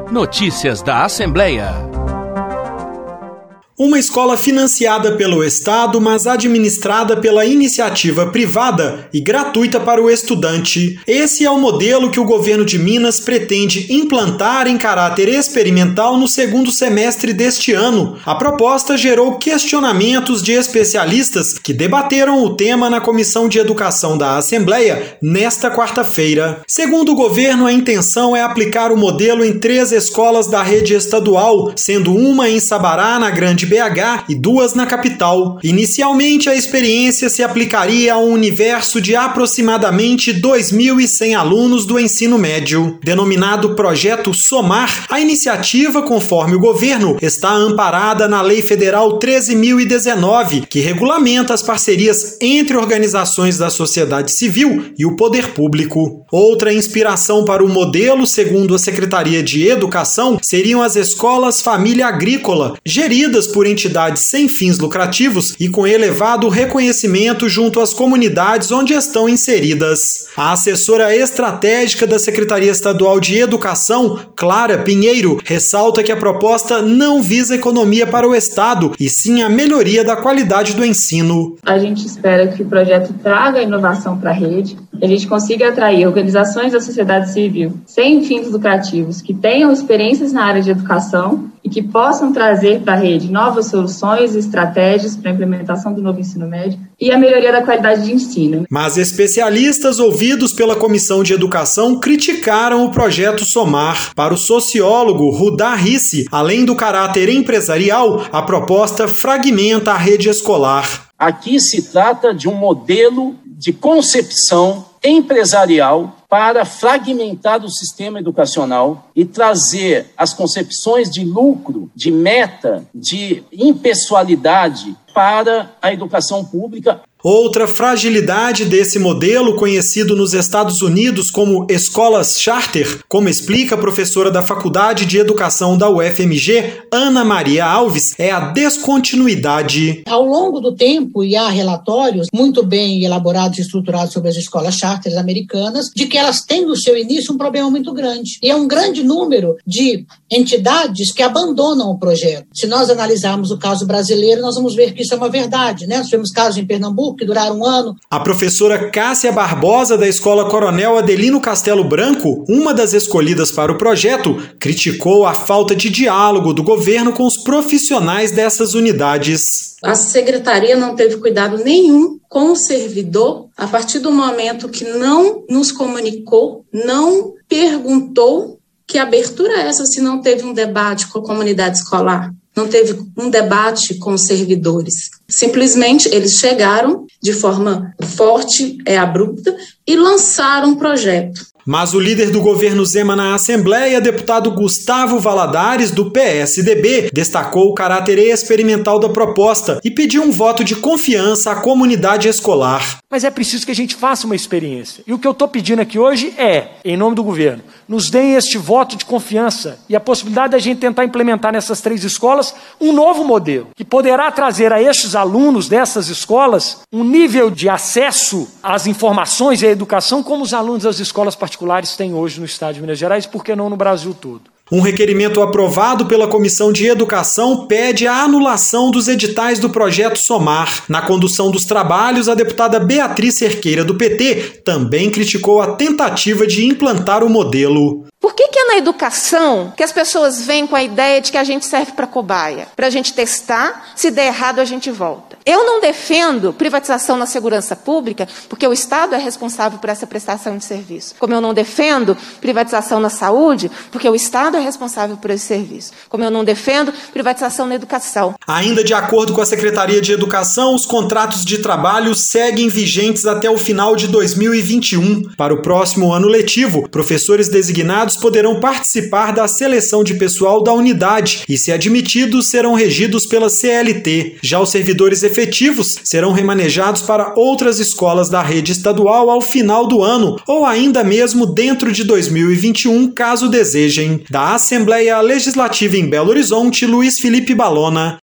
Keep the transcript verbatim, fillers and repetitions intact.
Notícias da Assembleia. Uma escola financiada pelo Estado, mas administrada pela iniciativa privada e gratuita para o estudante. Esse é o modelo que o governo de Minas pretende implantar em caráter experimental no segundo semestre deste ano. A proposta gerou questionamentos de especialistas que debateram o tema na Comissão de Educação da Assembleia nesta quarta-feira. Segundo o governo, a intenção é aplicar o modelo em três escolas da rede estadual, sendo uma em Sabará, na Grande B H, e duas na capital. Inicialmente, a experiência se aplicaria a um universo de aproximadamente dois mil e cem alunos do ensino médio. Denominado Projeto Somar, a iniciativa, conforme o governo, está amparada na Lei Federal treze mil e dezenove, que regulamenta as parcerias entre organizações da sociedade civil e o poder público. Outra inspiração para o modelo, segundo a Secretaria de Educação, seriam as escolas Família Agrícola, geridas por por entidades sem fins lucrativos e com elevado reconhecimento junto às comunidades onde estão inseridas. A assessora estratégica da Secretaria Estadual de Educação, Clara Pinheiro, ressalta que a proposta não visa economia para o Estado, e sim a melhoria da qualidade do ensino. A gente espera que o projeto traga inovação para a rede, que a gente consiga atrair organizações da sociedade civil sem fins lucrativos, que tenham experiências na área de educação e que possam trazer para a rede novas soluções e estratégias para a implementação do novo ensino médio e a melhoria da qualidade de ensino. Mas especialistas ouvidos pela Comissão de Educação criticaram o projeto Somar. Para o sociólogo Rudá Risse, além do caráter empresarial, a proposta fragmenta a rede escolar. Aqui se trata de um modelo de concepção empresarial para fragmentar o sistema educacional e trazer as concepções de lucro, de meta, de impessoalidade para a educação pública. Outra fragilidade desse modelo, conhecido nos Estados Unidos como escolas charter, como explica a professora da Faculdade de Educação da U F M G, Ana Maria Alves, é a descontinuidade. Ao longo do tempo, e há relatórios muito bem elaborados e estruturados sobre as escolas charters americanas, de que elas têm no seu início um problema muito grande. E é um grande número de entidades que abandonam o projeto. Se nós analisarmos o caso brasileiro, nós vamos ver que isso é uma verdade, né? Nós tivemos casos em Pernambuco que duraram um ano. A professora Cássia Barbosa, da Escola Coronel Adelino Castelo Branco, uma das escolhidas para o projeto, criticou a falta de diálogo do governo com os profissionais dessas unidades. A secretaria não teve cuidado nenhum com o servidor a partir do momento que não nos comunicou, não perguntou que abertura é essa se não teve um debate com a comunidade escolar. Não teve um debate com os servidores. Simplesmente eles chegaram de forma forte, é abrupta, e lançaram um projeto. Mas o líder do governo Zema na Assembleia, deputado Gustavo Valadares, do P S D B, destacou o caráter experimental da proposta e pediu um voto de confiança à comunidade escolar. Mas é preciso que a gente faça uma experiência. E o que eu estou pedindo aqui hoje é, em nome do governo, nos deem este voto de confiança e a possibilidade da gente tentar implementar nessas três escolas um novo modelo, que poderá trazer a estes alunos dessas escolas um nível de acesso às informações e à educação como os alunos das escolas particulares têm hoje no estado de Minas Gerais, por que não no Brasil todo. Um requerimento aprovado pela Comissão de Educação pede a anulação dos editais do projeto Somar. Na condução dos trabalhos, a deputada Beatriz Cerqueira, do P T, também criticou a tentativa de implantar o modelo. Por que que é na educação que as pessoas vêm com a ideia de que a gente serve para cobaia? Para a gente testar, se der errado a gente volta. Eu não defendo privatização na segurança pública, porque o Estado é responsável por essa prestação de serviço. Como eu não defendo privatização na saúde, porque o Estado é responsável por esse serviço. Como eu não defendo privatização na educação. Ainda de acordo com a Secretaria de Educação, os contratos de trabalho seguem vigentes até o final de dois mil e vinte e um. Para o próximo ano letivo, professores designados poderão participar da seleção de pessoal da unidade e, se admitidos, serão regidos pela C L T. Já os servidores efetivos serão remanejados para outras escolas da rede estadual ao final do ano ou ainda mesmo dentro de dois mil e vinte e um, caso desejem. Da Assembleia Legislativa em Belo Horizonte, Luiz Felipe Balona.